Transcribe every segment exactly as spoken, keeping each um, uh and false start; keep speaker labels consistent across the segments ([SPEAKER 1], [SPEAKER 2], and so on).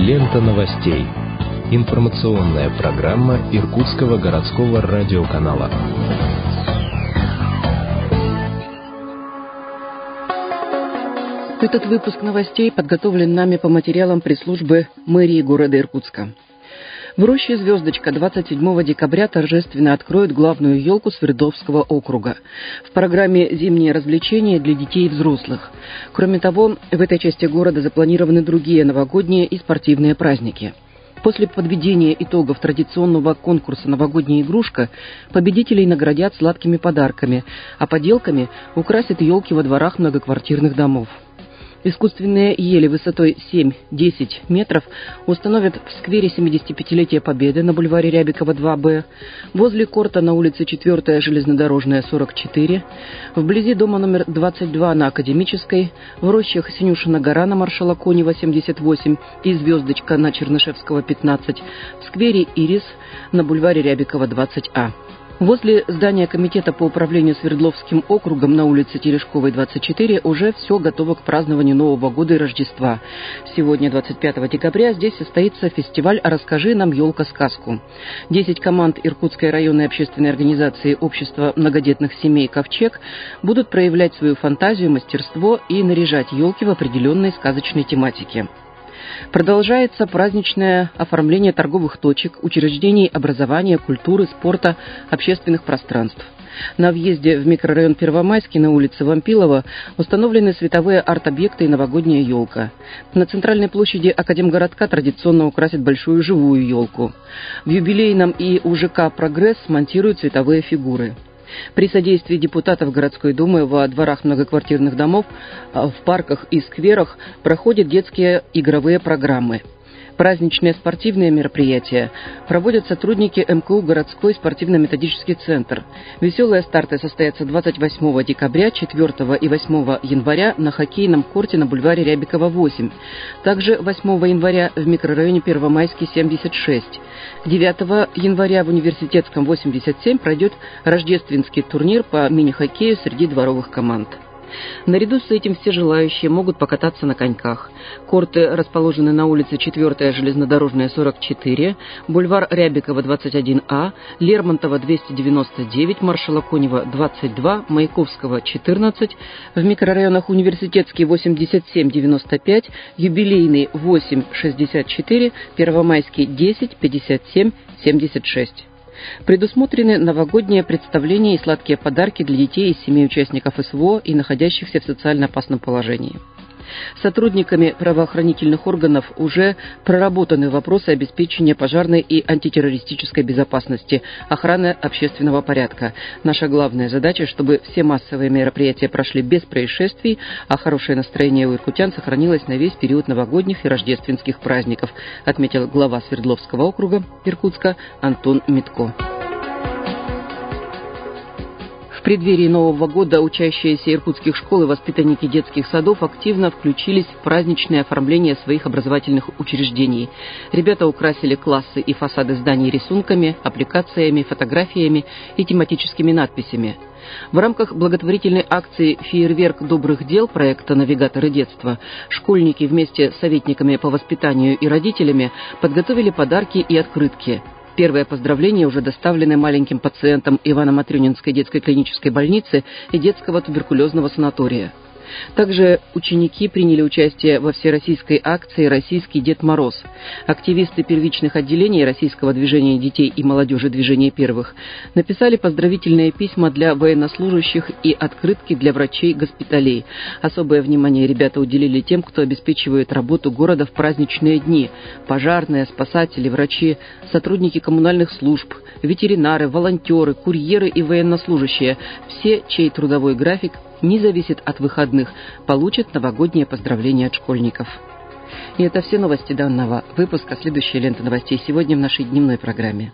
[SPEAKER 1] Лента новостей. Информационная программа Иркутского городского радиоканала.
[SPEAKER 2] Этот выпуск новостей подготовлен нами по материалам пресс-службы мэрии города Иркутска. В роще «Звездочка» двадцать седьмого декабря торжественно откроют главную елку Свердловского округа. В программе «Зимние развлечения» для детей и взрослых. Кроме того, в этой части города запланированы другие новогодние и спортивные праздники. После подведения итогов традиционного конкурса «Новогодняя игрушка» победителей наградят сладкими подарками, а поделками украсят елки во дворах многоквартирных домов. Искусственные ели высотой семь-десять метров установят в сквере семидесятипятилетия Победы на бульваре Рябикова два Б, возле корта на улице четвёртая железнодорожная, сорок четыре, вблизи дома номер двадцать два на Академической, в рощах Синюшина гора на маршала Конева семьдесят восемь и «Звездочка» на Чернышевского пятнадцать, в сквере Ирис на бульваре Рябикова двадцать А. Возле здания комитета по управлению Свердловским округом на улице Терешковой двадцать четыре уже все готово к празднованию Нового года и Рождества. Сегодня, двадцать пятого декабря, здесь состоится фестиваль «Расскажи нам, елка, сказку». Десять команд Иркутской районной общественной организации общества многодетных семей «Ковчег» будут проявлять свою фантазию, мастерство и наряжать елки в определенной сказочной тематике. Продолжается праздничное оформление торговых точек, учреждений образования, культуры, спорта, общественных пространств. На въезде в микрорайон Первомайский на улице Вампилова установлены световые арт-объекты и новогодняя елка. На центральной площади Академгородка традиционно украсят большую живую елку. В юбилейном и УЖК «Прогресс» монтируют световые фигуры. При содействии депутатов городской думы во дворах многоквартирных домов, в парках и скверах проходят детские игровые программы. Праздничные спортивные мероприятия проводят сотрудники эм ка у «Городской спортивно-методический центр». Веселые старты состоятся двадцать восьмого декабря, четвёртого и восьмого января на хоккейном корте на бульваре Рябикова восемь. Также восьмого января в микрорайоне Первомайский семьдесят шесть. девятого января в Университетском восемьдесят семь пройдет рождественский турнир по мини-хоккею среди дворовых команд. Наряду с этим все желающие могут покататься на коньках. Корты расположены на улице четвёртая железнодорожная, сорок четыре, бульвар Рябикова двадцать один А, Лермонтова двести девяносто девять, маршала Конева двадцать два, Маяковского четырнадцать, в микрорайонах Университетский восемьдесят семь девяносто пять, Юбилейный восемь шестьдесят четыре, Первомайский десять пятьдесят семь семьдесят шесть. Предусмотрены новогодние представления и сладкие подарки для детей из семей участников эс вэ о и находящихся в социально опасном положении. Сотрудниками правоохранительных органов уже проработаны вопросы обеспечения пожарной и антитеррористической безопасности, охраны общественного порядка. Наша главная задача, чтобы все массовые мероприятия прошли без происшествий, а хорошее настроение у иркутян сохранилось на весь период новогодних и рождественских праздников, отметил глава Свердловского округа Иркутска Антон Митко. В преддверии Нового года учащиеся иркутских школ и воспитанники детских садов активно включились в праздничное оформление своих образовательных учреждений. Ребята украсили классы и фасады зданий рисунками, аппликациями, фотографиями и тематическими надписями. В рамках благотворительной акции «Фейерверк добрых дел» проекта «Навигаторы детства» школьники вместе с советниками по воспитанию и родителями подготовили подарки и открытки. Первые поздравления уже доставлены маленьким пациентам Ивано-Матрёнинской детской клинической больницы и детского туберкулезного санатория. Также ученики приняли участие во всероссийской акции «Российский Дед Мороз». Активисты первичных отделений Российского движения детей и молодежи «Движение первых» написали поздравительные письма для военнослужащих и открытки для врачей-госпиталей. Особое внимание ребята уделили тем, кто обеспечивает работу города в праздничные дни. Пожарные, спасатели, врачи, сотрудники коммунальных служб, ветеринары, волонтеры, курьеры и военнослужащие. Все, чей трудовой график не зависит от выходных, получат новогоднее поздравление от школьников. И это все новости данного выпуска. Следующая лента новостей сегодня в нашей дневной программе.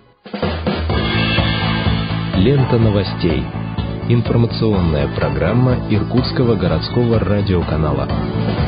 [SPEAKER 1] Лента новостей. Информационная программа Иркутского городского радиоканала.